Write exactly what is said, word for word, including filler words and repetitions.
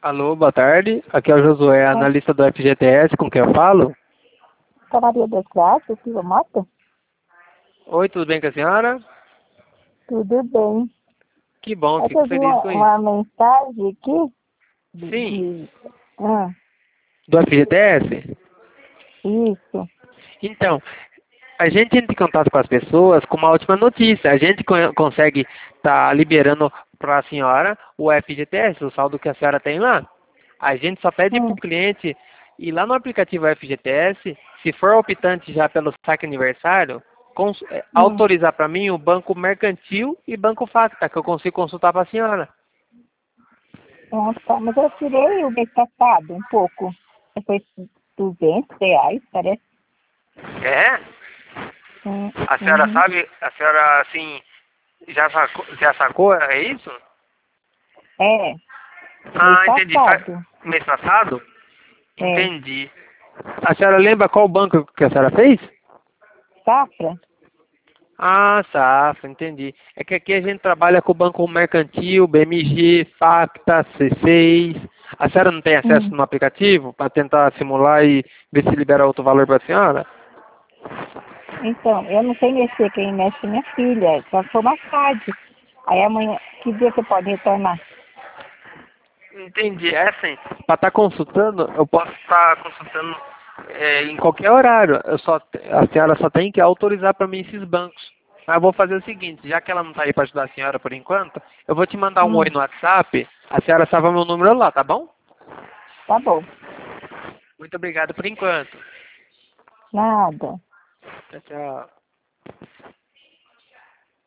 Alô, boa tarde. Aqui é o Josué, É, analista do F G T S, com quem eu falo? sou Maria das Graças, Silva Mota? Oi, tudo bem com a senhora? Tudo bem. Que bom, É que fico eu vi feliz uma, com isso. uma mensagem aqui de, Sim, de... Ah, do F G T S? isso. Então, a gente entra em contato com as pessoas com uma ótima notícia. A gente co- consegue estar liberando para a senhora o F G T S, o saldo que a senhora tem lá. A gente só pede para Hum, o cliente ir lá no aplicativo F G T S, se for optante já pelo saque aniversário, cons- eh, hum. autorizar para mim o Banco Mercantil e Banco Facta, que eu consigo consultar para a senhora. Ah, tá. Mas eu tirei o mês passado um pouco. Foi duzentos reais, parece. É? Hum, A senhora uhum. sabe, a senhora assim, já sacou, já sacou, é isso? É, mês Ah, entendi. Fa- passado. Mês passado? É. Entendi. A senhora lembra qual banco que a senhora fez? Safra? Ah, Safra, entendi. É que aqui a gente trabalha com o Banco Mercantil, B M G, Facta, C seis. A senhora não tem acesso Hum. no aplicativo para tentar simular e ver se libera outro valor para a senhora? Então, eu não sei mexer, quem mexe é minha filha. Só for mais tarde. Aí amanhã, que dia você pode retornar? Entendi. É assim, para estar consultando, eu posso estar consultando é, em qualquer horário. Eu só, a senhora só tem que autorizar para mim esses bancos. Mas eu vou fazer o seguinte, já que ela não está aí para ajudar a senhora por enquanto, eu vou te mandar um oi Hum, no WhatsApp, a senhora salva meu número lá, tá bom? tá bom. Muito obrigado por enquanto. Nada. Tchau, tchau.